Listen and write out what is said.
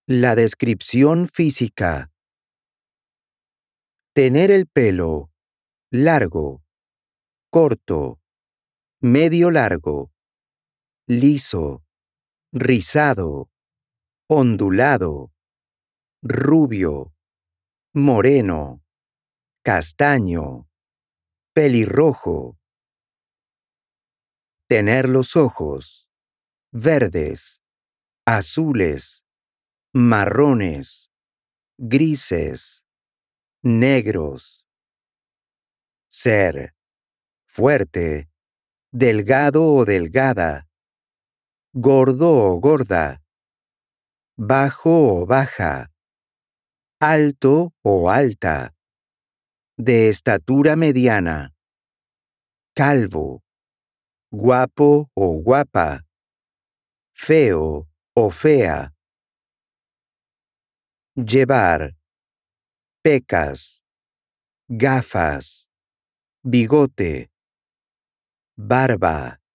La descripción física. Tener el pelo largo, corto, medio largo, liso, rizado, ondulado, rubio, moreno, castaño, pelirrojo. Tener los ojos verdes, azules, marrones, grises, negros. Ser fuerte, delgado o delgada, gordo o gorda, bajo o baja, alto o alta, de estatura mediana, calvo, guapo o guapa, feo o fea. Llevar pecas, gafas, bigote, barba.